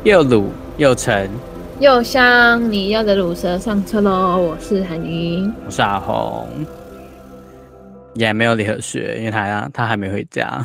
又卤又沉， 又香，你要的乳蛇上车喽！我是韩云， 我是阿红，也没有李和学，因为他还没回家。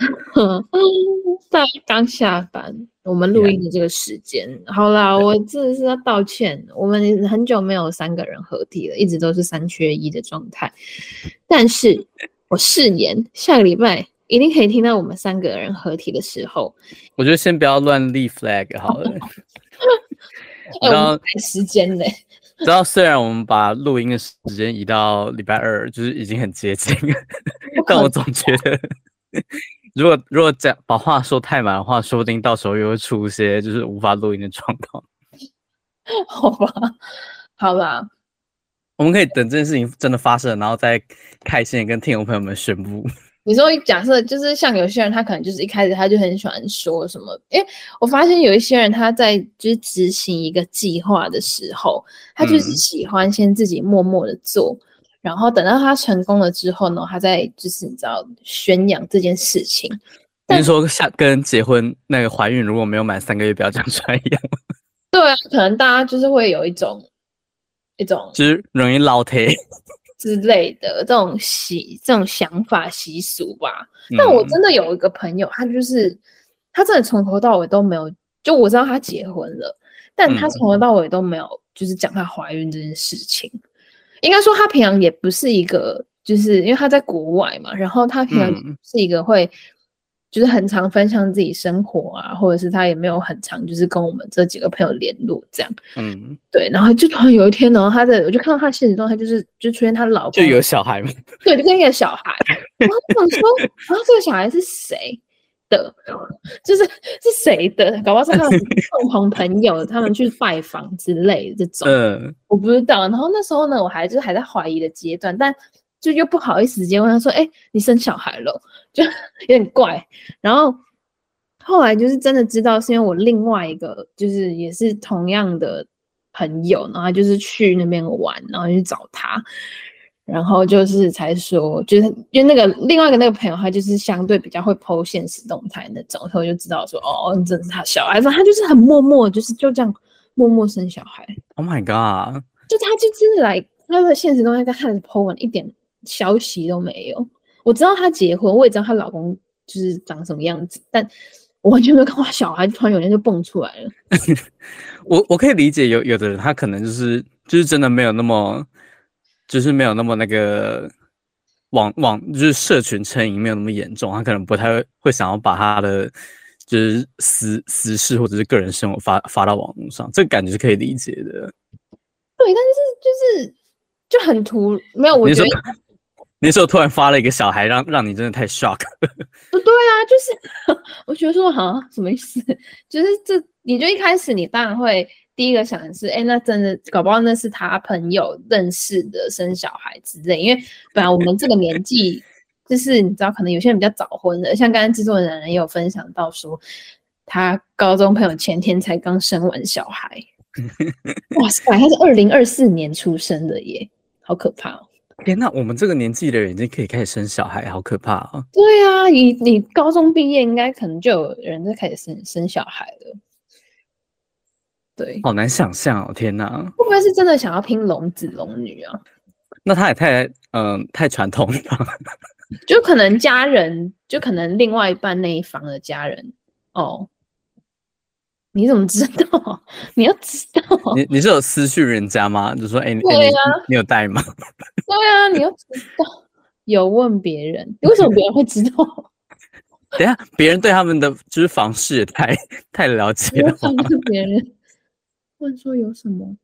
大家刚下班，我们录音的这个时间，好啦，我真的是要道歉，我们很久没有3个人合体了，一直都是3缺1的状态。但是我誓言，下个礼拜一定可以听到我们3个人合体的时候。 我觉得先不要乱立 flag 好了。 我们改时间嘞。 知道虽然我们把录音的时间移到礼拜2，就是已经很接近了，但我总觉得，如果把话说太满的话，说不定到时候又会出一些就是无法录音的状况。 好吧，好啦， 我们可以等这件事情真的发生，然后再开心的跟听众朋友们宣布。 你说假设就是像有些人，他可能就是一开始他就很喜欢说什么，因为我发现有一些人他在就是执行一个计划的时候，他就是喜欢先自己默默的做，然后等到他成功了之后呢，他再就是你知道宣扬这件事情。 你是说跟结婚那个怀孕如果没有满3个月不要讲出来一样吗？ 对啊，可能大家就是会有一种就是容易落胎之类的这种想法习俗吧。但我真的有一个朋友，他真的从头到尾都没有，就我知道他结婚了，但他从头到尾都没有就是讲他怀孕这件事情。应该说他平常也不是一个，就是因为他在国外嘛，然后他平常是一个会就是很常分享自己生活啊，或者是他也没有很常就是跟我们这几个朋友联络这样。对，然后就突然有一天呢，我就看到他现实中，他就出现他老公就有小孩吗？ 对，就跟一个小孩。然后我想说，然后这个小孩是谁的？就是谁的？搞不好是他们共同朋友，他们去拜访之类的这种。我不知道。然后那时候呢，我还在怀疑的阶段，但就又不好意思直接问他说：“哎，你生小孩了？”就有点怪。然后后来就是真的知道，是因为我另外一个就是也是同样的朋友，然后他就是去那边玩，然后去找他。然后就是才说，就是因为那个另外一个那个朋友，他就是相对比较会 po 现实动态那种，所以我就知道说，哦，真的是他小孩，他就是很默默，就这样默默生小孩。 Oh my god！ 就他就真的他的现实动态开始 po 文，一点消息都没有。我知道他结婚，我也知道她老公就是长什么样子，但我完全没有看过小孩，突然有人就蹦出来了。 我可以理解有的人他可能就是真的没有那么。就是没有那么那个就是社群成瘾没有那么严重，他可能不太会想要把他的就是私事或者是个人生活发到网络上，这个感觉是可以理解的。 对，但是就很没有，我觉得你说突然发了一个小孩，让你真的太 shock。 对啊，就是我觉得说什么意思？就是你就一开始你当然会。第一个想的是，那真的搞不好那是他朋友认识的生小孩之类，因为本来我们这个年纪，就是你知道，可能有些人比较早婚的，像刚刚制作人也有分享到说，他高中朋友前天才刚生完小孩，哇塞，他是2024年出生的耶，好可怕哦！ 天哪，我们这个年纪的人已经可以开始生小孩，好可怕啊！ 对啊，你高中毕业，应该可能就有人在开始生小孩了。对， 好难想象哦！天哪， 会不会是真的想要拼龙子龙女啊？ 那他也太传统了， 就可能家人，就可能另外一半那一方的家人哦。你怎么知道？你要知道， 你是有私讯人家吗？就说你有带吗？ 对啊，你要知道，有问别人，为什么别人会知道？ 等一下，别人对他们的就是房事也太了解了。 问别人问说有什么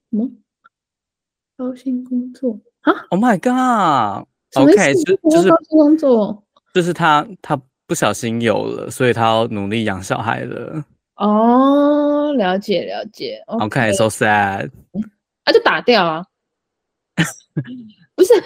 高薪工作啊 ？Oh my god！OK，就是高薪工作， 就是他不小心有了，所以他要努力养小孩了。 哦，了解。 OK，so sad。 就打掉啊，不是，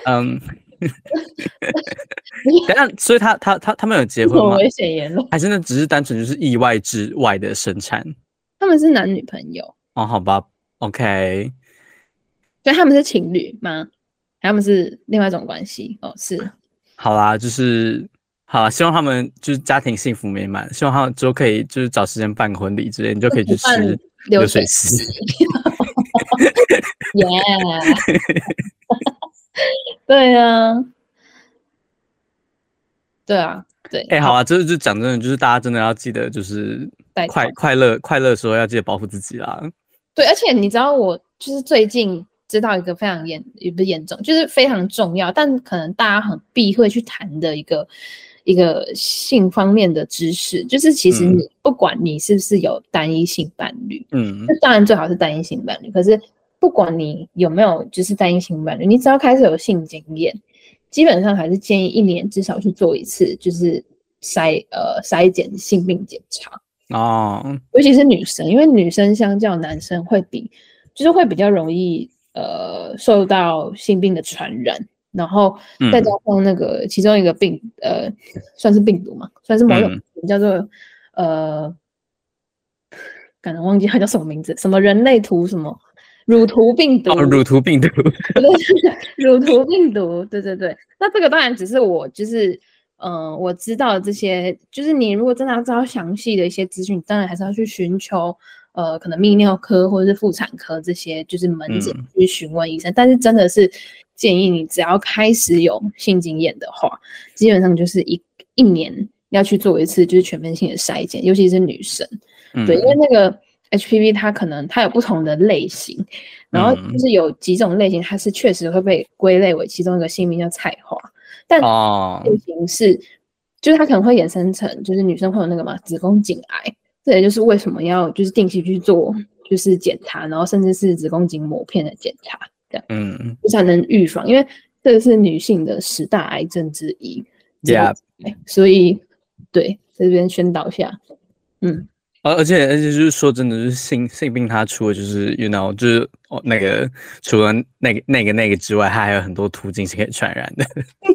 等下，所以他们有结婚吗？ 危险言论， 还是那只是单纯就是意外之外的生产？ 他们是男女朋友哦，好吧 ，OK。 所以他们是情侣吗？他们是另外一种关系哦，是。 好啦，就是好，希望他们就是家庭幸福美满，希望他们之后可以就是找时间办个婚礼之类，你就可以去吃流水席。 耶，对啊，对啊，对。 好啊，就讲真的，就是大家真的要记得，就是快乐的时候要记得保护自己啦。 对，而且你知道，我就是最近知道一个非常也不是严重，就是非常重要，但可能大家很避讳去谈的一个性方面的知识，就是其实你不管你是不是有单一性伴侣，当然最好是单一性伴侣，可是不管你有没有就是单一性伴侣，你只要开始有性经验，基本上还是建议1年至少去做一次，就是筛检性病检查。尤其是女生，因为女生相较男生会比较容易受到性病的传染，然后再加上那个其中一个病算是病毒嘛，算是某种叫做可能忘记它叫什么名字，什么人类图什么乳突病毒。 乳突病毒。 乳突病毒，对对对。那这个当然只是我就是我知道的这些，就是你如果真的要知道详细的一些资讯，当然还是要去寻求可能泌尿科或者是妇产科这些就是门诊去询问医生。但是真的是建议你只要开始有性经验的话，基本上就是一年要去做一次就是全面性的筛检，尤其是女生。对，因为那个 HPV 它有不同的类型，然后就是有几种类型它是确实会被归类为其中一个性病叫菜花。但类型是，就是它可能会衍生成，就是女生会有那个嘛子宫颈癌，这也就是为什么要就是定期去做就是检查，然后甚至是子宫颈抹片的检查，这样，就才能预防，因为这个是女性的10大癌症之一。所以对，在这边宣导一下， 而且就是说真的，就是性病它除了就是 就是那个除了那个之外，它还有很多途径是可以传染的。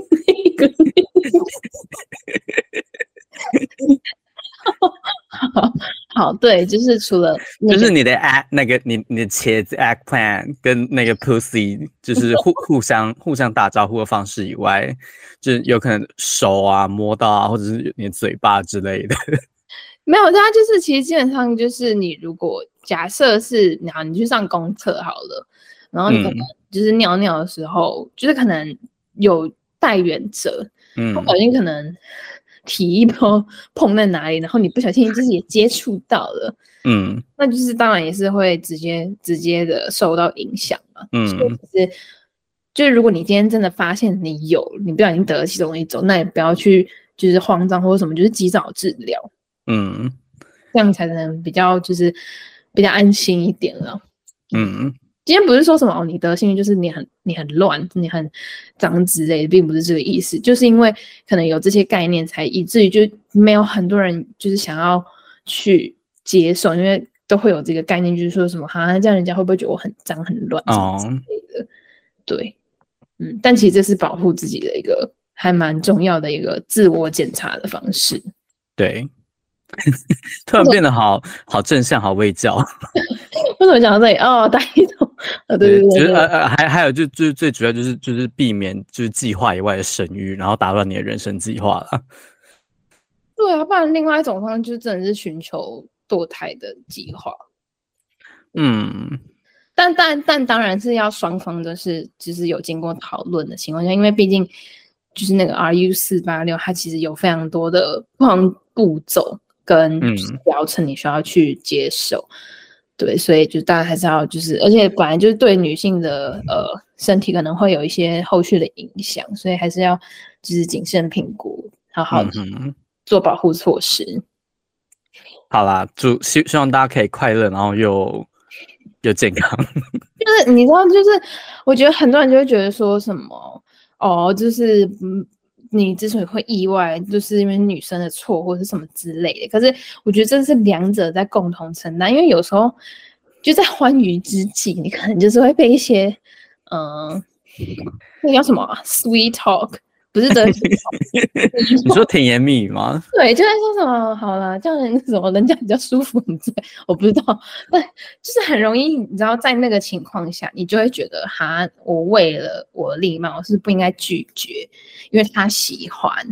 好，对，就是除了就是你的你的茄子 eggplant 跟那个 pussy 就是互相打招呼的方式以外，就是有可能手啊摸到啊，或者是你的嘴巴之类的。 没有，它就是其实基本上就是你如果假设是你去上公厕好了，然后你可能就是尿尿的时候，就是可能有带原者，不小心可能体液碰在哪里，然后你不小心就是也接触到了，那就是当然也是会直接的受到影响嘛，所以就是如果你今天真的发现你不小心得了其中一种，那也不要去就是慌张或者什么，就是及早治疗。这样才能比较安心一点了。今天不是说什么你得性就是你很乱，你很脏之类的，并不是这个意思，就是因为可能有这些概念，才以至于就没有很多人就是想要去接受，因为都会有这个概念，就是说什么这样人家会不会觉得我很脏很乱之类的。对，但其实这是保护自己的一个还蛮重要的一个自我检查的方式。 对。突然变得好正向，好卫教。 为什么讲到这里？大一种，对， 就是还有就是最主要就是避免就是计划以外的生育，然后打乱你的人生计划了。 对啊，不然另外一种方式就是真的是寻求堕胎的计划。但当然是要双方都是就是有经过讨论的情况下，因为毕竟就是那个 RU486，它其实有非常多的不同步骤跟疗程你需要去接受。对，所以就大家还是要就是，而且本来就是对女性的身体可能会有一些后续的影响，所以还是要就是谨慎评估，好好做保护措施。 好啦，希望大家可以快乐，然后又健康。 就是你知道，就是我觉得很多人就会觉得说什么就是你之所以会意外，就是因为女生的错或是什么之类的。可是我觉得这是两者在共同承担，因为有时候就在欢愉之际，你可能就是会被一些那叫什么sweet talk， 不是的。 你说甜言蜜语吗？ 对，就在说什么好了，这样什么人家比较舒服，我不知道，但就是很容易，你知道，在那个情况下，你就会觉得我为了我的礼貌是不应该拒绝，因为他喜欢，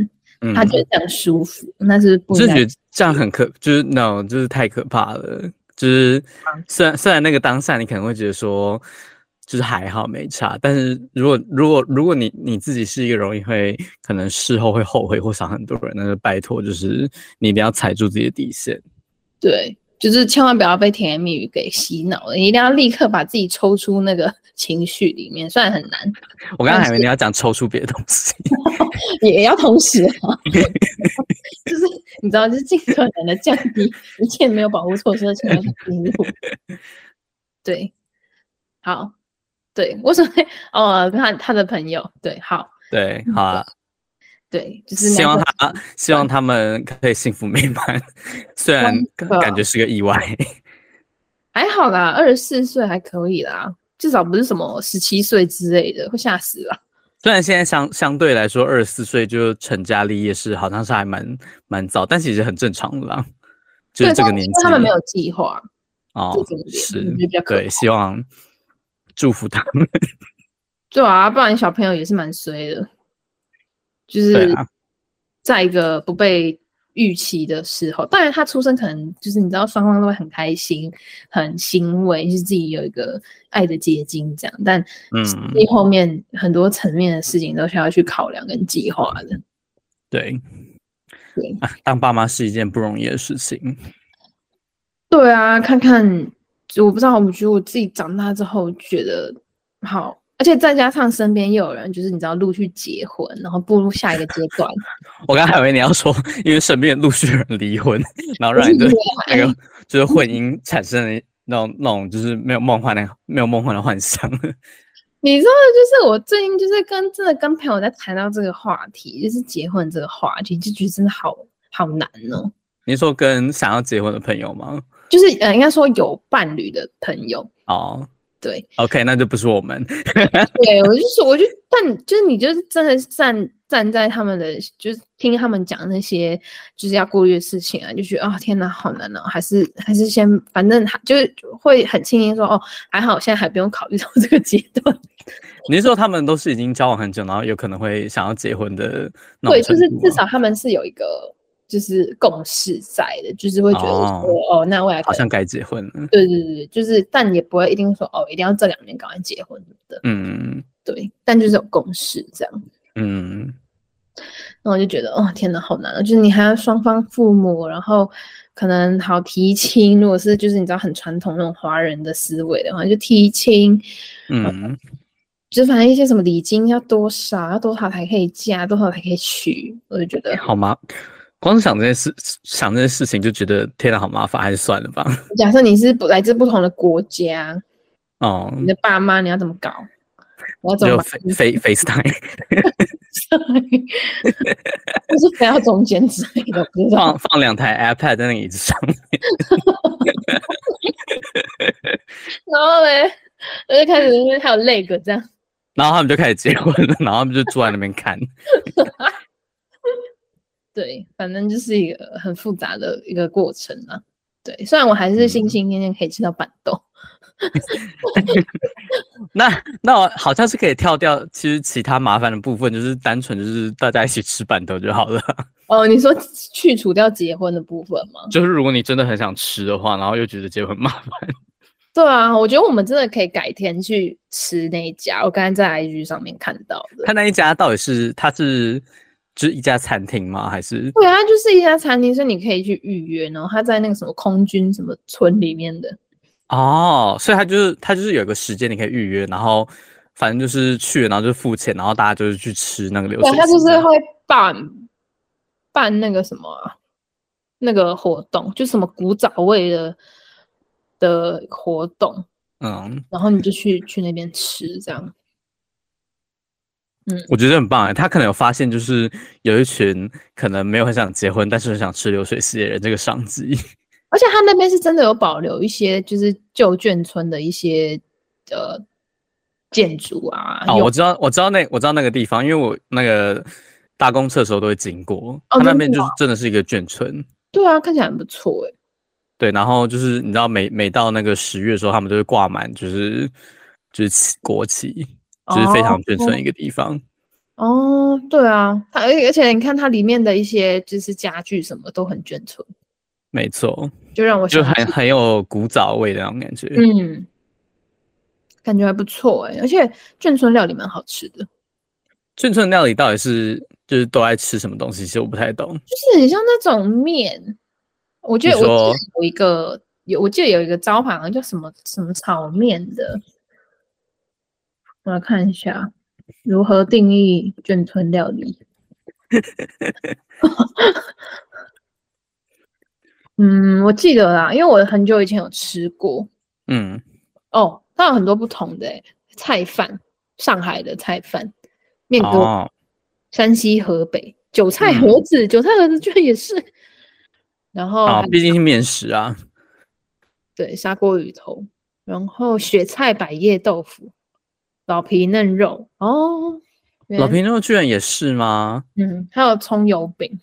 他觉得这样舒服，那是不应该。 我就觉得这样很就是那种就是太可怕了。就是虽然那个当下你可能会觉得说，就是还好没差，但是如果你自己是一个容易会可能事后会后悔或伤很多人，那就拜托，就是你一定要踩住自己的底线。 对，就是千万不要被甜言蜜语给洗脑了，你一定要立刻把自己抽出那个情绪里面，虽然很难。 我刚刚还以为你要讲抽出别的东西， 也要同时啊，就是你知道，就是尽可能的降低一切没有保护措施的情况下进入。对，好，对，为什么会他的朋友，对，好， 对，好啊。 对，就是希望他们可以幸福美满，虽然感觉是个意外。 还好啦，24岁还可以啦，至少不是什么17岁之类的，会吓死啦。 虽然现在相对来说24岁就成家立业好像是还蛮早，但其实很正常的啦，就是这个年纪。 他们没有计划哦，是，对，希望祝福他们。 对啊，不然小朋友也是蛮衰的，就是在一个不被预期的时候，当然他出生可能就是你知道双方都会很开心、很欣慰，就是自己有一个爱的结晶这样。但后面很多层面的事情都需要去考量跟计划的。 对，当爸妈是一件不容易的事情。 对啊，看看我不知道，我觉得我自己长大之后觉得好。而且再加上身边又有人，就是你知道陆续结婚，然后步入下一个阶段。 我刚还以为你要说，因为身边陆续有人离婚，然后让你的那个就是婚姻产生了那种就是没有梦幻的幻想。 你知道，就是我最近就是真的跟朋友在谈到这个话题，就是结婚这个话题，就觉得真的好难哦。 你说跟想要结婚的朋友吗？ 就是应该说有伴侣的朋友哦。 对 ，OK， 那就不是我们。 对，但就是你就是真的站在他们的，就是听他们讲那些就是要顾虑的事情啊，就觉得天哪，好难哦，还是先，反正就是会很庆幸说还好，现在还不用考虑到这个阶段。 你是说他们都是已经交往很久，然后有可能会想要结婚的那种程度吗？ 对，就是至少他们是有一个就是共识在的，就是会觉得说那未来好像该结婚了。 对，就是但也不会一定说一定要这2年赶快结婚的。对，但就是有共识这样。然后我就觉得天哪，好难啊！就是你还要双方父母，然后可能好提亲，如果是就是你知道很传统那种华人的思维的话，就提亲，就反正一些什么礼金要多少才可以嫁，多少才可以娶，我就觉得好吗？光是想这些事情就觉得天哪，好麻烦，还是算了吧。 假设你是来自不同的国家，你的爸妈你要怎么搞？我要怎么 FaceTime？ 不是飞到中间之类的，不知道放2台 iPad 在那个椅子上面。 然后嘞，我就开始因为还有leg这样， 然后他们就开始结婚了，然后他们就坐在那边看。 对，反正就是一个很复杂的一个过程啊。对，虽然我还是心心念念可以吃到板豆。 那我好像是可以跳掉，其实其他麻烦的部分就是单纯就是大家一起吃板豆就好了。 你说去除掉结婚的部分吗？ 就是如果你真的很想吃的话，然后又觉得结婚麻烦。 对啊，我觉得我们真的可以改天去吃那一家，我刚才在 IG 上面看到的。 他那一家到底就是一家餐厅吗？还是？ 对啊，就是一家餐厅，所以你可以去预约，然后他在那个什么空军什么村里面的。 所以他就是有一个时间你可以预约，然后反正就是去了，然后就付钱，然后大家就是去吃那个流水席。 对，他就是会办那个什么那个活动，就什么古早味的活动，然后你就去那边吃这样。 我觉得很棒。他可能有发现，就是有一群可能没有很想结婚，但是很想吃流水席的人，这个商机。 而且他那边是真的有保留一些就是旧眷村的一些建筑啊。 我知道那个地方，因为我那个搭公车的时候都会经过。他那边就是真的是一个眷村。 对啊，看起来很不错欸。 对，然后就是你知道每到那个10月的时候，他们都会挂满就是国旗，就是非常眷村一个地方。 哦，对啊，而且你看它里面的一些就是家具什么都很眷村， 没错， 就让我就想起， 很有古早味的那种感觉。 嗯，感觉还不错而且眷村料理蛮好吃的， 眷村料理到底是就是都爱吃什么东西？其实我不太懂。 就是很像那种面，我记得你说我记得有一个招牌好像叫什么什么炒面的，我来看一下如何定义眷村料理。嗯，我记得啦，因为我很久以前有吃过。 嗯， 哦，它有很多不同的菜饭，上海的菜饭，面疙瘩， 哦， 山西、河北，韭菜盒嗯， 子，韭菜盒子居然也是，然后啊， 还毕竟是面食啊。 对砂锅鱼头，然后雪菜百叶豆腐，老皮嫩肉，哦，原来老皮肉居然也是吗？ 还有葱油饼，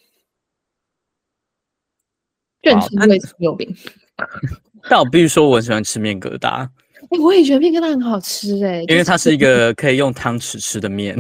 眷哇， 村味葱油饼。 但我必须说，我很喜欢吃面疙瘩， 我也觉得面疙瘩很好吃就是因为它是一个可以用汤匙吃的面。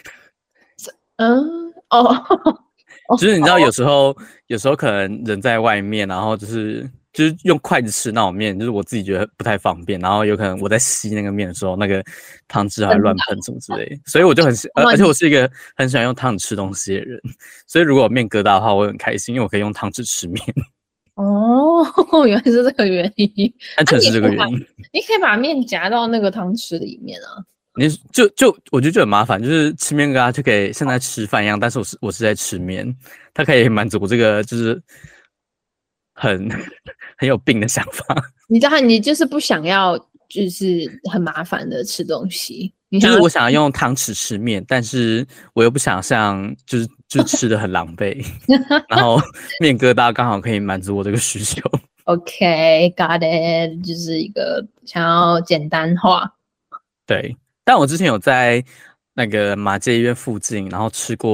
哦哦就是你知道，有时候可能人在外面，然后就是用筷子吃那种面，就是我自己觉得不太方便。然后有可能我在吸那个面的时候，那个汤汁还会乱喷什么之类的，所以我就而且我是一个很喜欢用汤匙吃东西的人，所以如果有面疙瘩的话，我会很开心，因为我可以用汤匙吃面。 哦，原来是这个原因。 单纯是这个原因。 你可以把面夹到那个汤匙里面啊。 我觉得就很麻烦，就是吃面疙瘩就可以像在吃饭一样，但是我是在吃面，它可以满足这个就是很很有病的想法。 你知道，你就是不想要，就是很麻烦的吃东西。你想要， 就是我想要用汤匙吃面，但是我又不想像就是吃的很狼狈，然后面疙瘩刚好可以满足我这个需求。 OK，got it，就是一个想要简单化。 对，但我之前有在那个马街医院附近，然后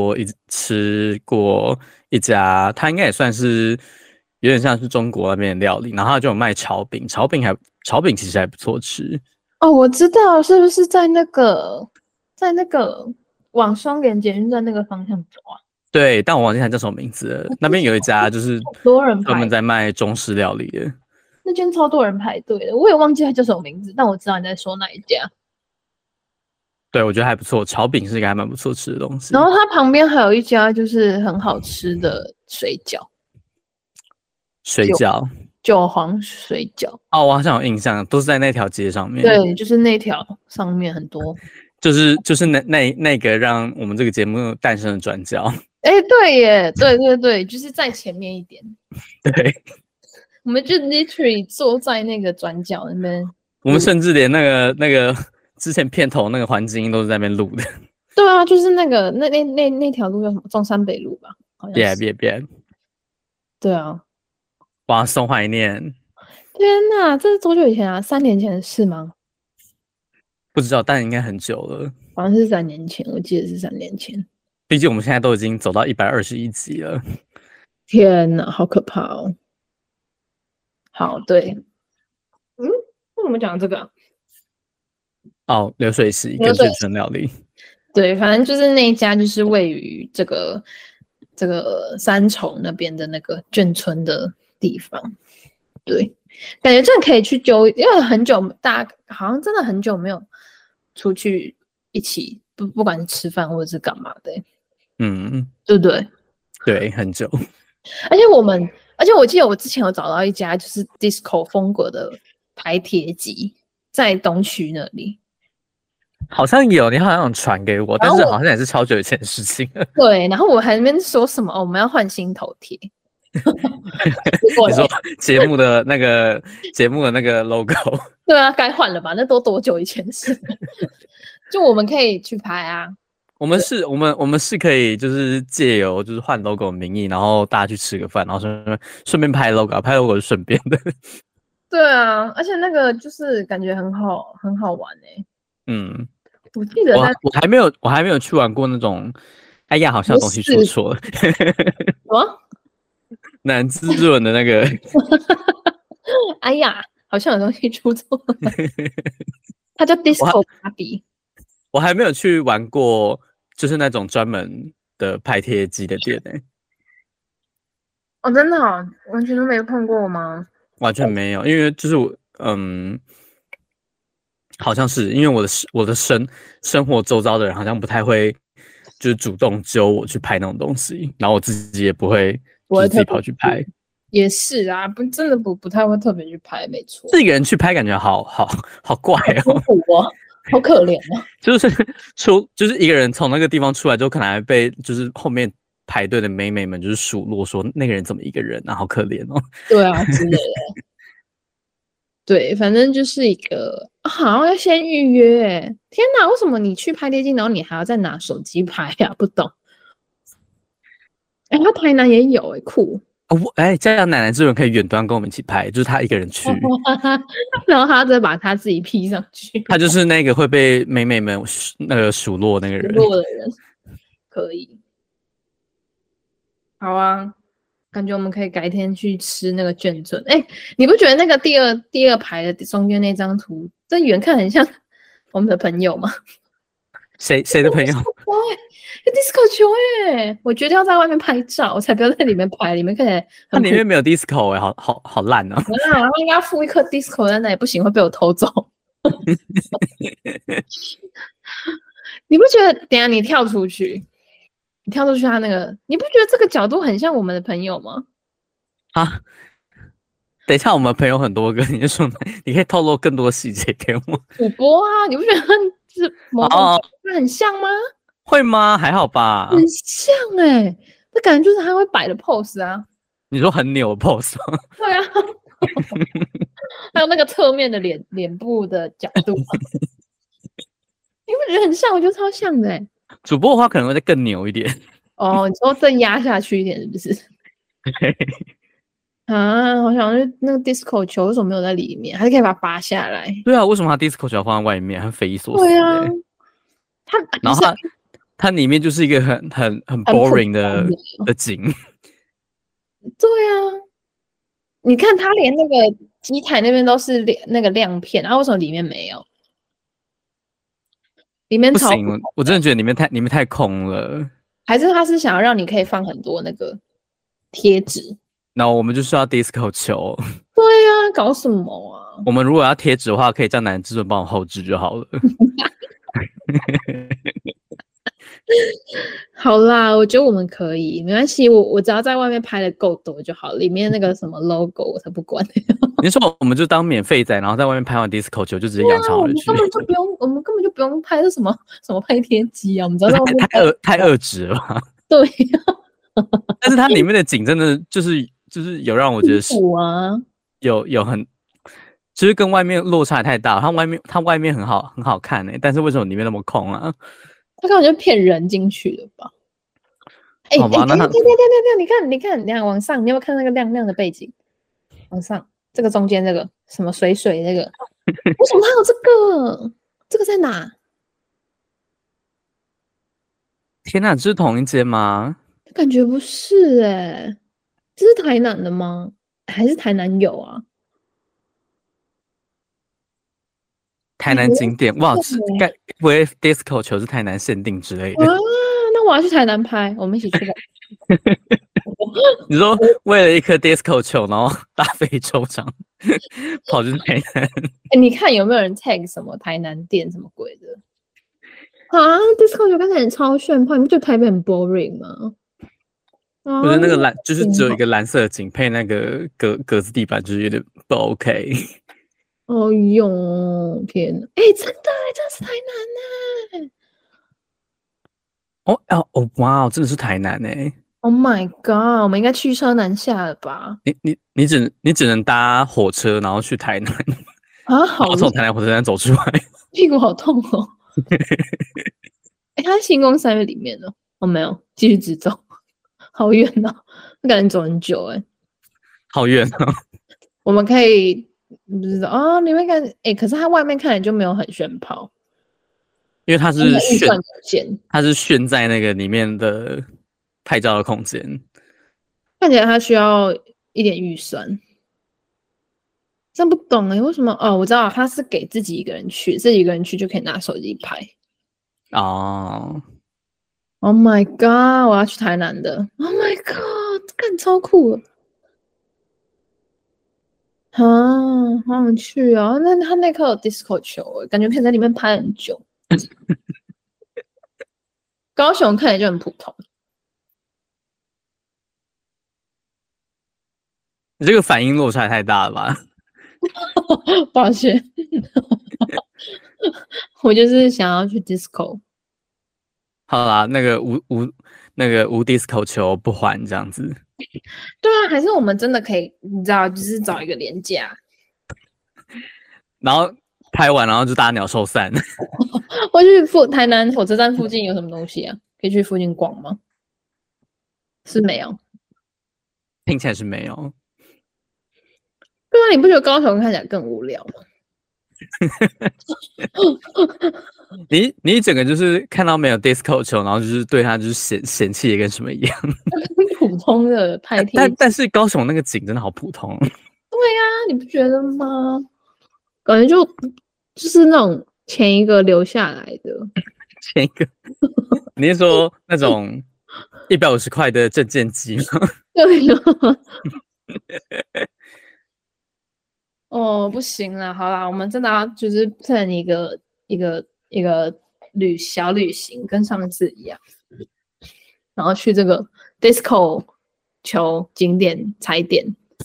吃过一家，它应该也算是有点像是中国那边的料理，然后它就有卖炒饼，炒饼其实还不错吃。 哦，我知道，是不是在那个往双连捷运站那个方向走啊？ 对，但我忘记它叫什么名字了。那边有一家就是好多人排， 专门在卖中式料理的。 那间超多人排队的，我也忘记它叫什么名字，但我知道你在说哪一家。 对，我觉得还不错，炒饼是一个还蛮不错吃的东西。 然后它旁边还有一家就是很好吃的水饺，韭水饺韭黄水饺。 哦，我好像有印象，都是在那条街上面。 对，就是那条上面很多。 就是那个让我们这个节目诞生的转角。 哎，对耶，对对对，就是在前面一点， 对， 我们就 literally 坐在那个转角那边。 我们甚至连那个之前片头那个环境音都是在那边录的。 对啊，就是那条路叫什么？中山北路吧，好像是。 别， 对啊， 哇，送怀念。 天哪，这是多久以前啊？3年前的事吗？ 不知道，但应该很久了。 好像是3年前，我记得是3年前。 毕竟我们现在都已经走到121集了。 天哪，好可怕哦！好，对，为什么讲这个啊？ 哦，流水席流水跟眷村料理。 对，反正就是那一家，就是位于这个三重那边的那个眷村的地方。对，感觉真的可以去揪，因为很久大家好像真的很久没有出去一起，不管是吃饭或者是干嘛的嗯， 对不对？ 对，很久。 而且我记得我之前有找到一家就是 disco 风格的排铁机，在东区那里。 好像有，你好像有传给我，但然后我是好像也是超久以前的事情了。 对，然后我还在那边说什么、我们要换心头贴， 你说节目的那个 logo。 对啊，该换了吧？那都多久以前的事？就我们可以去拍啊。 我们是可以就是借由就是换 logo 的名义，然后大家去吃个饭，然后顺便拍 logo，拍 logo 是顺便的。 对啊，而且那个就是感觉很好玩嗯， 我记得我还没有去玩过那种，哎呀，好像有东西说错了。 什么？ 南滋润的那个。 哎呀，好像有东西出错了。它叫 Disco 芭比。 我还没有去玩过， 就是那种专门的拍贴机的店哦，真的哦，完全都没碰过吗？ 完全没有，因为就是我好像是因为我的生活周遭的人好像不太会，就是主动揪我去拍那种东西，然后我自己也不会，就是自己跑去拍。 也是啊，真的不太会特别去拍，没错。 自己一个人去拍感觉好怪哦， 好可怜哦。 就是一个人从那个地方出来之后，可能还被就是后面排队的妹妹们就是数落说那个人怎么一个人啊，好可怜哦。 对啊，之类的。对，反正就是一个好像要先预约。天哪，为什么你去拍贴机，然后你还要再拿手机拍呀？不懂。他台南也有酷。 这样奶奶这人可以远端跟我们一起拍，就是他一个人去， 然后他再把他自己 P 上去。 他就是那个会被妹妹们那个数落那个人。 数落的人可以。好啊，感觉我们可以改天去吃那个卷尊。你不觉得那个第二排的中间那张图，这远看很像我们的朋友吗？ 谁的朋友 ？disco 球我决定要在外面拍照，我才不要在里面拍，里面看起来它里面没有 disco 好烂哦。 然后应该附一颗 disco 在那里，不行会被我偷走。你不觉得？等一下你跳出去他那个，你不觉得这个角度很像我们的朋友吗？ 啊，等一下，我们朋友很多个，你就说你可以透露更多细节给我。 主播啊，你不觉得就是某种很像吗？ 会吗？还好吧。 很像这感觉就是他会摆的 pose 啊。 你说很扭的 pose 吗？ 对啊。还有那个侧面的脸部的角度，你不觉得很像？我觉得超像的主播的话可能会再更扭一点。 哦，你说再压下去一点是不是？啊，好想那个 disco 球为什么没有在里面？还是可以把它拔下来？ 对啊，为什么他 disco 球要放在外面？很匪夷所思。 对啊， 然后它里面就是一个很 boring 的景。 对啊，你看他连那个机台那边都是那个亮片，然后为什么里面没有？里面不行，我真的觉得里面太空了。 还是他是想要让你可以放很多那个贴纸？ 然后我们就需要 disco 球。 对啊，搞什么啊？ 我们如果要贴纸的话，可以叫男制作帮我后置就好了。 好啦，我觉得我们可以，没关系，我只要在外面拍的够多就好，里面那个什么 logo 我才不管。 你说我们就当免费仔，然后在外面拍完 disco 球就直接扬长而去。 我们根本就不用拍这什么拍贴机啊，我们知道太恶质了吧？ 对但是它里面的景真的就是有让我觉得是有很，就是跟外面落差也太大。它外面很好看但是为什么里面那么空啊？ 他根本就骗人进去的吧？ 好吧，那你看往上，你有没有看那个亮亮的背景？往上，这个中间这个什么水那个，为什么还有这个？这个在哪？ 天哪，这是同一间吗？ 感觉不是这是台南的吗？还是台南有啊？ 台南景点哇，该不会 disco 球是台南限定之类的啊？那我要去台南拍，我们一起去吧。 你说为了一颗 disco 球，然后大费周章跑去台南？ 你看有没有人 tag 什么台南店什么鬼的？啊 ，disco 球看起来超炫炮，你不觉得台北很 boring 吗？ 我觉得那个就是只有一个蓝色的景配那个格子地板，就是有点不 OK。 哦哟，天哪！真的这是台南哇，真的是台南 ！Oh my god，我们应该去车南下了吧？ 你只能搭火车，然后去台南啊，好， 从台南火车站走出来， 屁股好痛哦。他在星光三月里面呢？没有，继续直走，好远哦，感觉走很久好远哦。 我们可以不知道里面看可是它外面看起来就没有很炫炮， 因为它是炫在那个里面的拍照的空间， 看起来它需要一点预算。真不懂为什么我知道他是给自己一个人去就可以拿手机拍 Oh my god！ 我要去台南的。Oh my god！ 干超酷的。啊，好想去啊！那他那颗有 disco 球，感觉可以在里面拍很久。高雄看起来就很普通。 你这个反应落差太大了吧？ 抱歉，我就是想要去 disco。 好啦，那个无 disco 球不还这样子。 对啊，还是我们真的可以，你知道，就是找一个连假， 然后拍完，然后就搭鸟兽散。 或去台南火车站附近有什么东西啊？可以去附近逛吗？是没有。 听起来是没有。 对啊，你不觉得高雄看起来更无聊吗？ 你一整个就是看到没有 disco 球，然后就是对它就是嫌弃的跟什么一样。 普通的拍贴， 但是高雄那个景真的好普通。 对啊，你不觉得吗？感觉就是那种前一个留下来的。 前一个，你是说那种150块的证件机吗？ 对呀。哦，不行了，好啦，我们真的要就是plan一个小旅行，跟上次一样，然后去这个 disco 球景点踩点。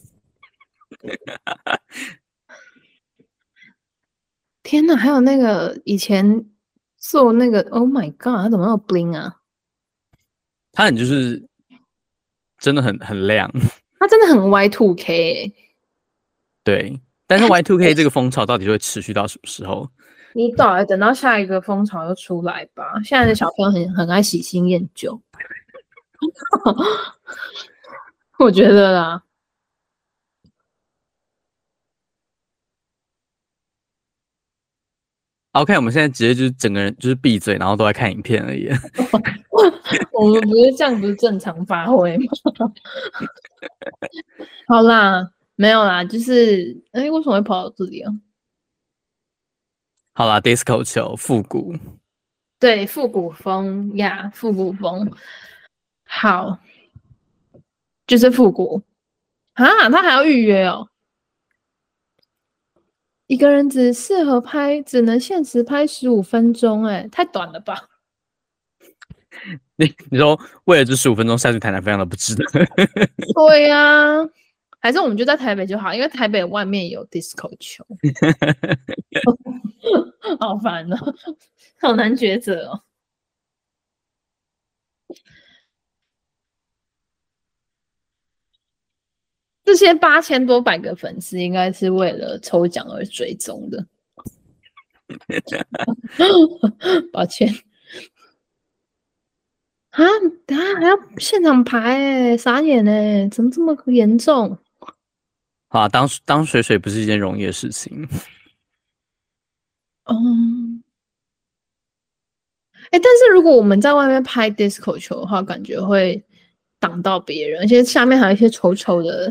天哪，还有那个以前做那个 ，Oh my god， 它怎么那么 bling 啊？ 它很就是真的很亮。 它真的很 Y2K 欸。 对，但是 Y2K 这个风潮到底会持续到什么时候？ 你等到下一个风潮又出来吧。现在的小朋友很爱喜新厌旧。我觉得啦。 OK，我们现在直接就是整个人就是闭嘴，然后都在看影片而已。 我们不是这样，不是正常发挥吗？好啦，没有啦，就是为什么会跑到这里啊？ 好啦 ，disco 球复古， 对，复古风呀，复古风。好，就是复古啊，他还要预约哦。一个人只适合拍，只能限时拍15分钟，太短了吧？ 你说为了这15分钟下去台南，非常的不值得。 对呀，还是我们就在台北就好，因为台北外面有 disco 球。好烦哦，好难抉择哦。这些8000多百个粉丝，应该是为了抽奖而追踪的。抱歉。啊，等下还要现场排傻眼怎么这么严重？ 好啊，当水不是一件容易的事情。 但是如果我们在外面拍 disco 球的话，感觉会挡到别人，而且下面还有一些丑丑的。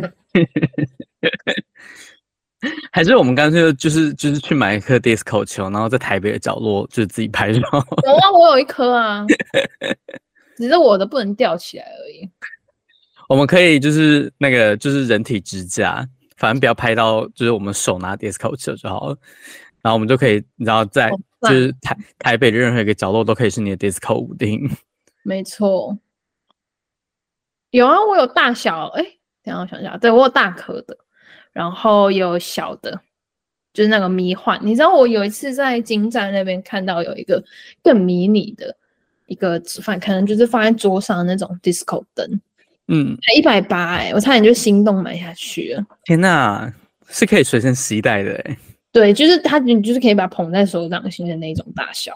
还是我们干脆就是去买一颗 disco 球，然后在台北的角落就是自己拍照。 有啊，我有一颗啊，只是我的不能吊起来而已。 我们可以就是那个就是人体支架，反正不要拍到就是我们手拿 disco 球就好了。然后我们就可以，你知道在就是台北的任何一个角落都可以是你的 disco 舞厅。 没错。有啊，我有大小，等一下我想想，对，我有大颗的，然后有小的，就是那个迷幻。你知道我有一次在金站那边看到有一个更迷你的一个可能就是放在桌上的那种 disco 灯，才180我差点就心动买下去了。 天哪，是可以随身携带的对，就是你就是可以把它捧在手掌心的那种大小。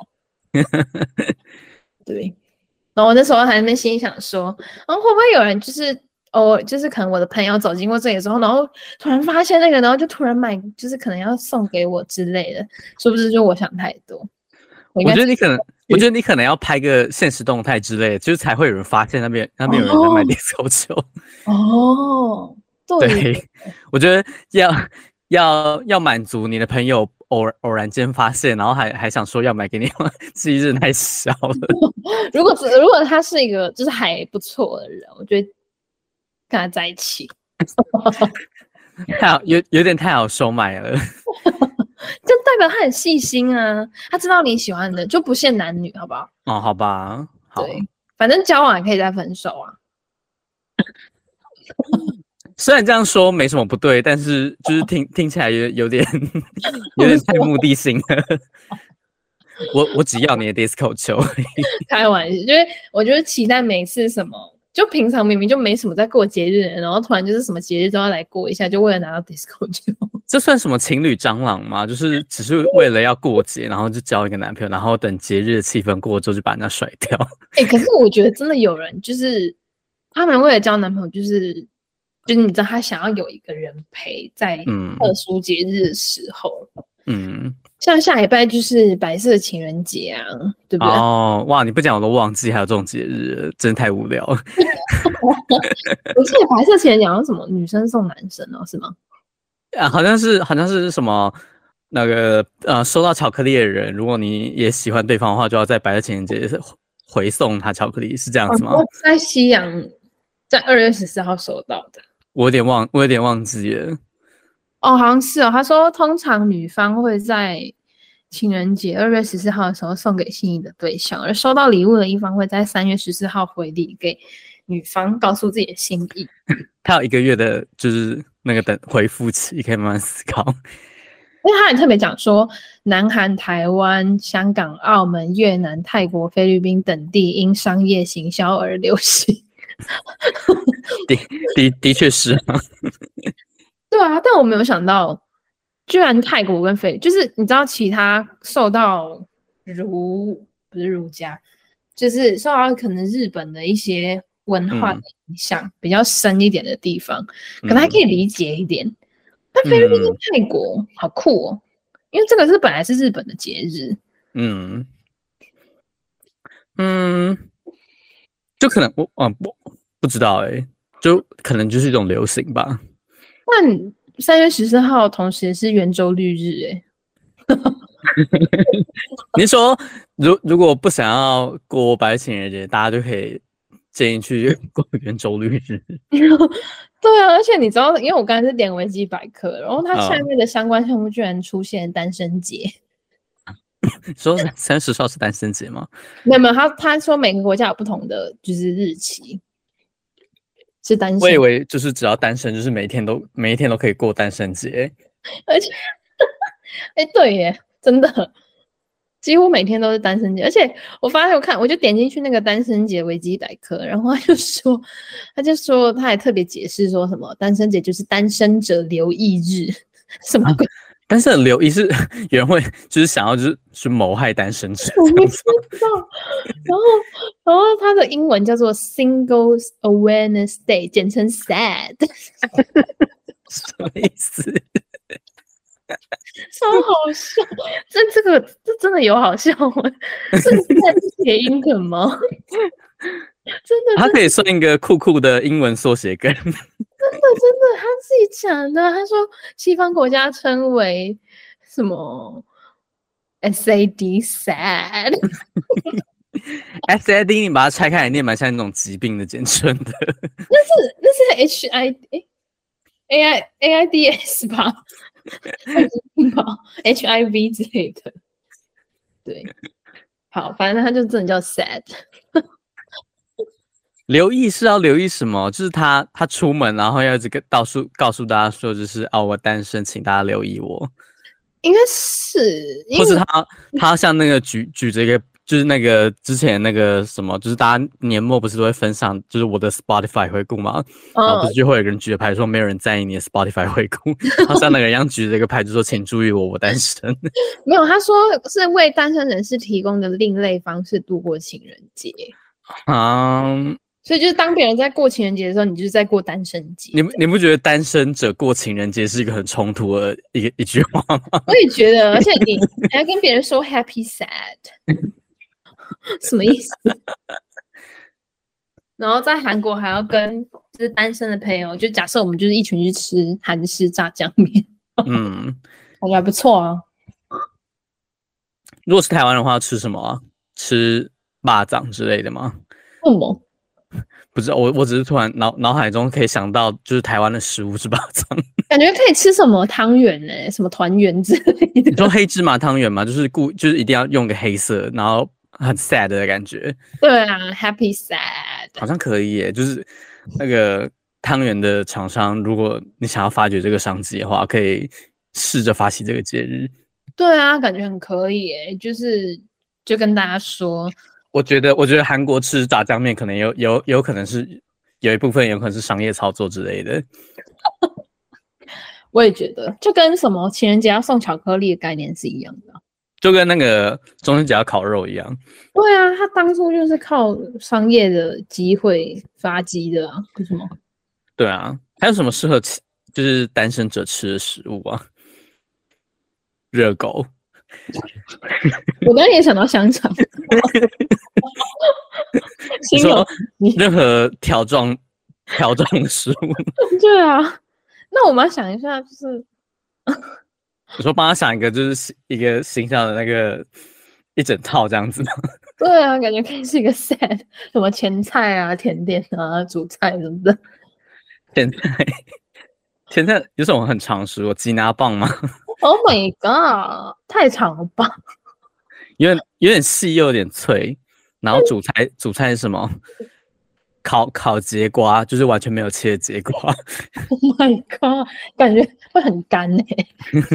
对。然后我那时候还在那边心想说，会不会有人就是可能我的朋友走经过这里之后，然后突然发现那个，然后就突然买，就是可能要送给我之类的，是不是就我想太多？ 我觉得你可能要拍个现实动态之类的，就是才会有人发现那边有人在卖 disco 球。 哦，对， 我觉得要满足你的朋友偶然间发现，然后还想说要买给你，记忆真的太小了。 如果他是一个就是还不错的人，我觉得跟他在一起， 有点太好收买了。 就代表他很细心啊，他知道你喜欢的，就不限男女，好不好？ 哦，好吧，好。 对，反正交往也可以再分手啊。 虽然这样说没什么不对，但是就是听起来有点太目的性了。我只要你的 disco 球。 开玩笑，因为我觉得期待每次什么，就平常明明就没什么在过节日，然后突然就是什么节日都要来过一下，就为了拿到 disco 球。 这算什么情侣蟑螂吗？就是只是为了要过节，然后就交一个男朋友，然后等节日的气氛过之后就把人家甩掉。 可是我觉得真的有人就是他们为了交男朋友，就是你知道他想要有一个人陪在特殊节日的时候，像下礼拜就是白色情人节啊，对不对？ 哦，哇，你不讲我都忘记还有这种节日了，真的太无聊了。 我记得白色情人节好像什么女生送男生哦，是吗？ 好像是什么那个收到巧克力的人，如果你也喜欢对方的话，就要在白色情人节回送他巧克力，是这样子吗？ 我在西洋，在2月14号收到的。 我有点忘记了。 哦，好像是哦。他说，通常女方会在情人节2月14号的时候送给心仪的对象，而收到礼物的一方会在3月14号回礼给女方，告诉自己的心意。 他有1个月的，就是那个等回复期，可以慢慢思考。 因为他也特别讲说，南韩、台湾、香港、澳门、越南、泰国、菲律宾等地因商业行销而流行。 的确是啊。 对啊，但我没有想到，居然泰国跟就是你知道其他受到不是儒家，就是受到可能日本的一些文化的影响比较深一点的地方，可能还可以理解一点。但菲律宾跟泰国好酷哦，因为这个本来是日本的节日。 就可能我不知道就可能就是一种流行吧。 但3月14号同时是圆周率日你说如果不想要过白情人节，大家就可以建议去过圆周率日。 对啊，而且你知道，因为我刚才是点维基百科，然后它下面的相关项目居然出现单身节。 说3月10号是单身节吗？ 没有，他说每个国家有不同的就是日期是单身。 我以为就是只要单身，就是每一天都可以过单身节。 而且，对耶，真的几乎每天都是单身节。而且我发现我就点进去那个单身节维基百科，然后他就说他还特别解释说什么单身节就是单身者留意日，什么鬼？ 但是很留意是有人会就是想要就是去谋害单身者， 我不知道。然后它的英文叫做 Singles Awareness Day， 简称 SAD。 什么意思？ 超好笑！这真的有好笑吗？这是在谐音梗吗？真的， 他可以算一个酷酷的英文缩写梗。真的，他自己讲的。他说西方国家称为什么 SAD SAD。 SAD 你把它拆开来念，蛮像那种疾病的简称的。 那是 AIDS 吧？HIV 之类的。对，好，反正他就真的叫 SAD。 留意是要留意什么？就是他出门，然后要一直到处告诉大家说，就是我单身，请大家留意我。 应该是， 或是他像那个举着一个，就是那个之前那个什么，就是大家年末不是都会分享，就是我的 Spotify 回顾嘛，然后不是就会有人举着牌说没有人在意你的 Spotify 回顾，他像那个人一样举着一个牌就说请注意我单身。 没有，他说是为单身人士提供的另类方式度过情人节。所以就是当别人在过情人节的时候，你就是在过单身节。 你不觉得单身者过情人节是一个很冲突的一句话吗？ 我也觉得，而且你还要跟别人说 happy sad， 什么意思？然后在韩国还要跟就是单身的朋友，就假设我们就是一群去吃韩式炸酱面，感觉还不错啊。 如果是台湾的话，吃什么啊？吃蚂蚱之类的吗？ 为什么？ 不知道，我只是突然脑海中可以想到，就是台湾的食物是蚂蚱。 感觉可以吃什么汤圆呢？什么团圆之类的。 你说黑芝麻汤圆吗？就是一定要用个黑色，然后很 sad 的感觉。 对啊，Happy Sad 好像可以耶，就是那个汤圆的厂商，如果你想要发掘这个商机的话，可以试着发起这个节日。 对啊，感觉很可以耶，就跟大家说， 我觉得韩国吃炸酱面可能有可能是有一部分有可能是商业操作之类的。 我也觉得，就跟什么情人节要送巧克力的概念是一样的。 就跟那个中秋节要烤肉一样。 对啊，他当初就是靠商业的机会发迹的啊，为什么？ 对啊，还有什么适合就是单身者吃的食物啊？热狗。 我刚刚也想到香肠。 你说任何条状的食物？ 对啊，那我们要想一下，就是你说帮他想一个，就是一个形象的那个一整套这样子吗？ 对啊，感觉可以是一个 set， 什么前菜啊、甜点啊、主菜什么的。 前菜有什么很常识？鸡拿棒吗？ Oh my god， 太长了吧？ 有点细又有点脆，然后主菜是什么？烤节瓜，就是完全没有切的节瓜。 Oh my god， 感觉会很干欸。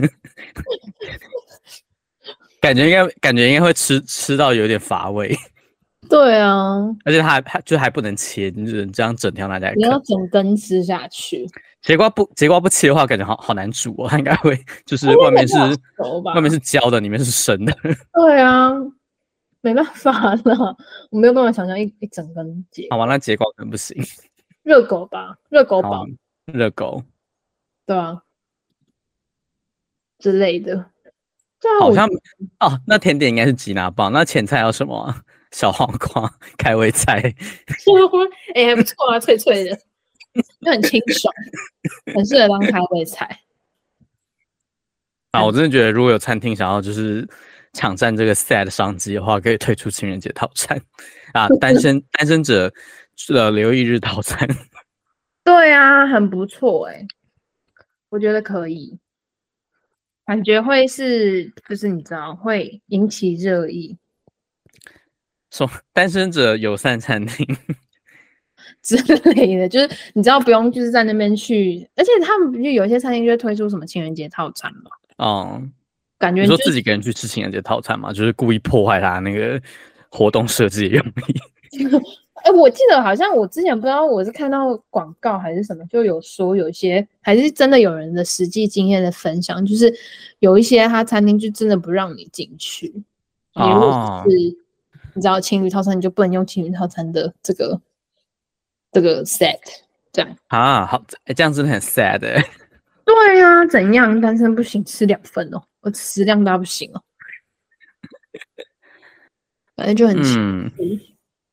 感觉应该会吃到有点乏味。 对啊， 而且它还不能切，你只能这样整条拿起来你要啃。 整根吃下去。 节瓜不切的话，感觉好难煮哦。它应该会就是外面是焦的，里面是生的。 对啊，没办法了，我没有办法想象一整根节。 好吧，那节瓜可能不行。 热狗吧，热狗堡， 热狗， 对啊，之类的。 好像哦，那甜点应该是吉拿棒。那前菜要什么啊？小黄瓜、开胃菜。 哎，还不错啊，脆脆的，就很清爽，很适合当开胃菜。 啊，我真的觉得，如果有餐厅想要就是抢占这个 sad 商机的话，可以推出情人节套餐啊，单身者的留一日套餐。 对啊，很不错哎，我觉得可以，感觉会是就是你知道会引起热议。 说单身者友善餐厅之类的，就是你知道不用就是在那边去，而且他们不是有一些餐厅就会推出什么情人节套餐嘛？ 哦， 感觉你说自己一个人去吃情人节套餐嘛，就是故意破坏他那个活动设计的用意。 哎，我记得好像我之前不知道我是看到广告还是什么，就有说有些还是真的有人的实际经验的分享，就是有一些他餐厅就真的不让你进去，你如果是你知道情侣套餐，你就不能用情侣套餐的这个 set 这样啊，好，这样真的很 sad 欸。 对呀、怎样单身不行吃2份哦，我食量大不行哦，反正就很奇怪。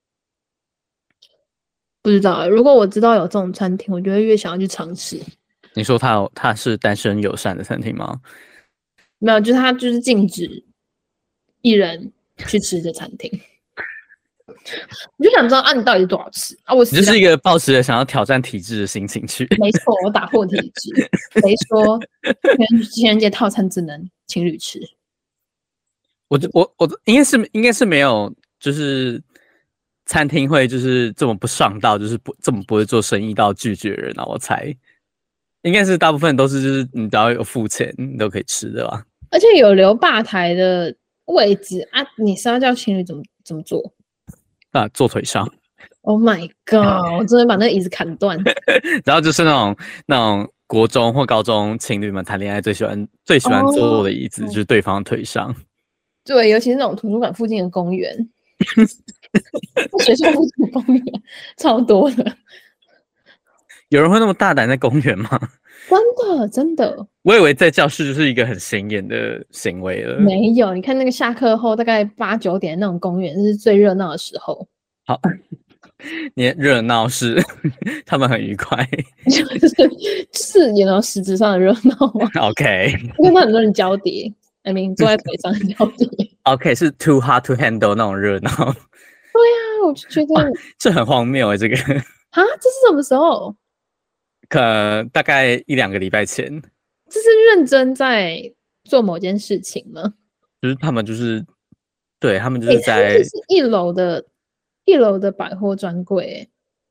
不知道，如果我知道有这种餐厅，我就会越想要去尝试。 你说他是单身友善的餐厅吗？ 没有，就是他就是禁止一人去吃这餐厅。我就想知道啊，你到底是多少次啊？ 你就是一个抱持着想要挑战体制的心情去。 没错，我打破体制。谁说情人节套餐只能情侣吃？ 我应该是没有，就是餐厅会就是这么不上道，就是这么不会做生意到拒绝人啊。我猜应该是大部分都是就是你只要有付钱，你都可以吃的吧。 而且有留吧台的位置啊，你是要叫情侣怎么做？ 啊，坐腿上。 Oh my god！ 我真的把那个椅子砍断。 然后就是那种国中或高中情侣们谈恋爱最喜欢坐的椅子，就是对方腿上。 对，尤其是那种图书馆附近的公园，学校附近的公园超多的。 有人会那么大胆在公园吗？ 真的， 我以为在教室就是一个很显眼的行为了。 没有，你看那个下课后大概8、9点那种公园是最热闹的时候。 好，你热闹是他们很愉快， 就是实质上的热闹嘛。 OK， 看到很多人交叠， I mean 坐在腿上交叠。 OK， 是 too hot to handle 那种热闹。 对啊，我就觉得这很荒谬这个。 啊，这是什么时候？ 可大概1-2个礼拜前。 这是认真在做某件事情吗？ 就是他们就是对他们就是在这是一楼的百货专柜。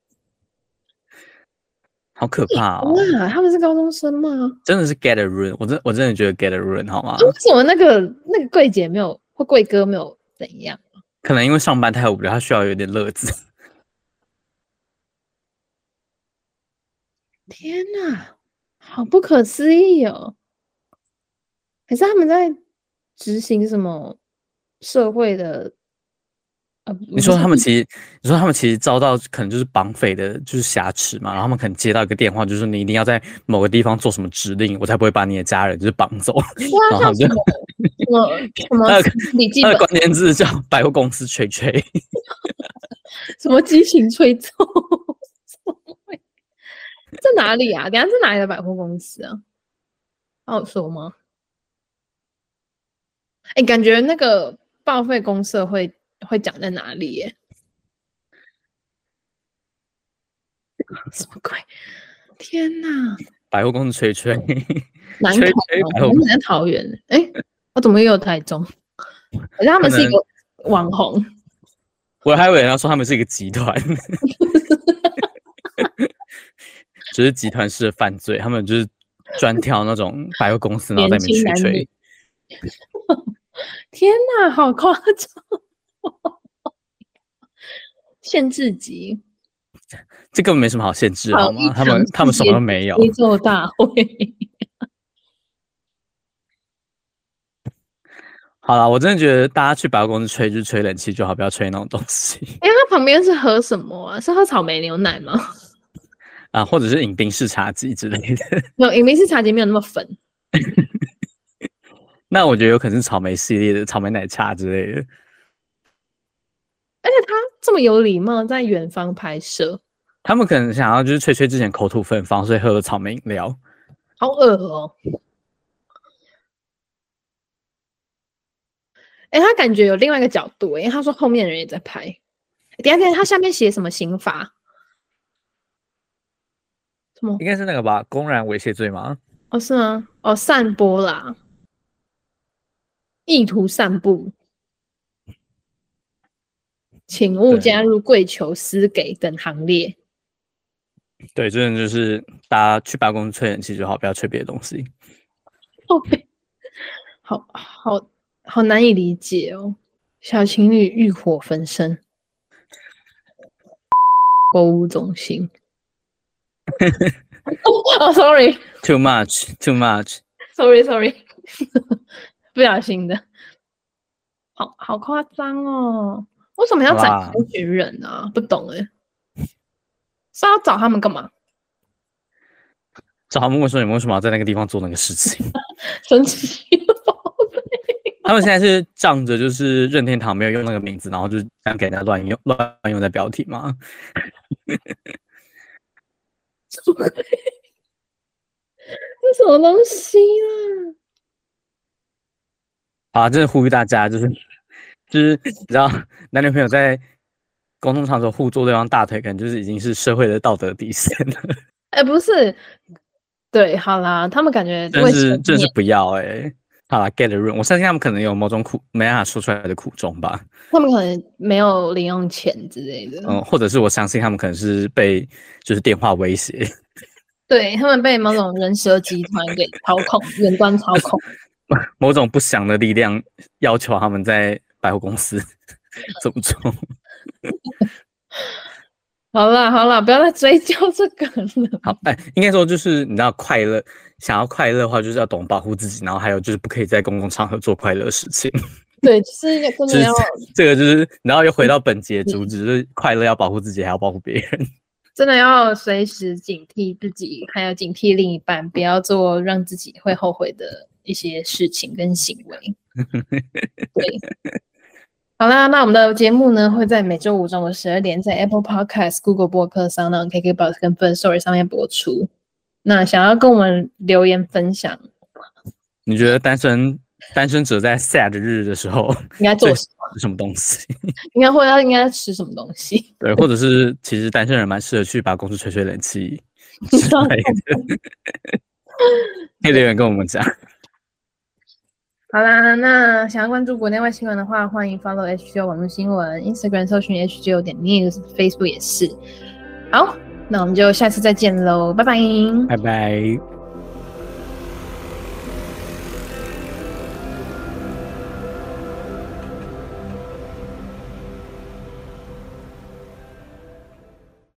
好可怕哦！ 哇，他们是高中生吗？ 真的是 get a room， 我真的觉得 get a room 好吗？ 为什么那个柜姐没有或柜哥没有怎样？ 可能因为上班太无聊，他需要有点乐子。 天哪，好不可思议哦！还是他们在执行什么社会的？ 你说他们其实遭到可能就是绑匪的，就是挟持嘛，然后他们可能接到一个电话，就是说你一定要在某个地方做什么指令，我才不会把你的家人就是绑走。然后他们就什么笔记本， 他的关键字叫百货公司吹吹， 什么激情吹奏，在哪里啊？等一下是哪里的百货公司啊？好说吗？哎，感觉那个报废公社会讲在哪里耶？什么鬼？天哪！ 百货公司吹吹， 南投，我们在桃园。哎，我怎么又有台中？好像他们是一个网红。 我还以为他说他们是一个集团，只是集团式的犯罪，他们就是专挑那种百货公司，然后在那边吹吹。 天哪，好夸张！限制级， 这根本没什么好限制，好吗？他们什么都没有。 吹奏大会。 好啦，我真的觉得大家去百货公司吹就吹冷气就好，不要吹那种东西。 哎，他旁边是喝什么啊？是喝草莓牛奶吗？ 啊，或者是饮冰式茶几之类的。 没有，饮冰式茶几没有那么粉。 那我觉得有可能是草莓系列的草莓奶茶之类的。 而且他这么有礼貌，在远方拍摄。 他们可能想要就是吹吹之前口吐芬芳，所以喝了草莓饮料。 好恶哦！哎，他感觉有另外一个角度，因为他说后面人也在拍。等一下，他下面写什么刑罚？什么？ 应该是那个吧？公然猥亵罪吗？ 哦，是吗？哦，散播啦，意图散布，请勿加入跪求私给等行列。 对，真的就是大家去办公室吹冷气就好，不要吹别的东西。 好难以理解哦。小情侣欲火焚身，购物中心。哦，sorry， too much， sorry， 不小心的，好夸张哦！为什么要展开一群人啊？不懂哎，是要找他们干嘛？ 找他们问说你们为什么要在那个地方做那个事情？ 神奇宝贝， 他们现在是仗着就是任天堂没有用那个名字，然后就这样给人家乱用在标题吗？ 这什么东西啊？ 好，真的呼吁大家，就是你知道，男女朋友在公众场所互坐对方大腿，可能就是已经是社会的道德底线了。 哎，不是，对，好啦，他们感觉真是不要好啦 get a room， 我相信他们可能有某种没办法说出来的苦衷吧。 他们可能没有零用钱之类的。 或者是我相信他们可能是被就是电话威胁。对， 他们被某种人蛇集团给操控，远端操控。 某种不祥的力量要求他们在百货公司这么做。 好啦，不要再追究这个了。 好，应该说就是你知道快乐，想要快乐的话，就是要懂保护自己，然后还有就是不可以在公共场合做快乐的事情。 对，就是真的要这个就是然后又回到本节主旨，就是快乐要保护自己，还要保护别人。 真的要随时警惕自己，还有警惕另一半，不要做让自己会后悔的一些事情跟行为。对，好啦，那我们的节目呢会在每周五中午12点在 Apple Podcast、Google 播客上、KKBOX 跟 Firstory 上面播出。那想要跟我们留言分享， 你觉得单身单身者在 sad 日的时候应该做什么东西？ 应该吃什么东西？ 对，或者是其实单身人蛮适合去把公司吹吹冷气之类的，可以留言跟我们讲。 好啦，那想要关注国内外新闻的话，欢迎 follow HGO 网络新闻 ，Instagram 搜寻 HGO.news，Facebook 也是。好，那我们就下次再见喽，拜拜， 拜拜。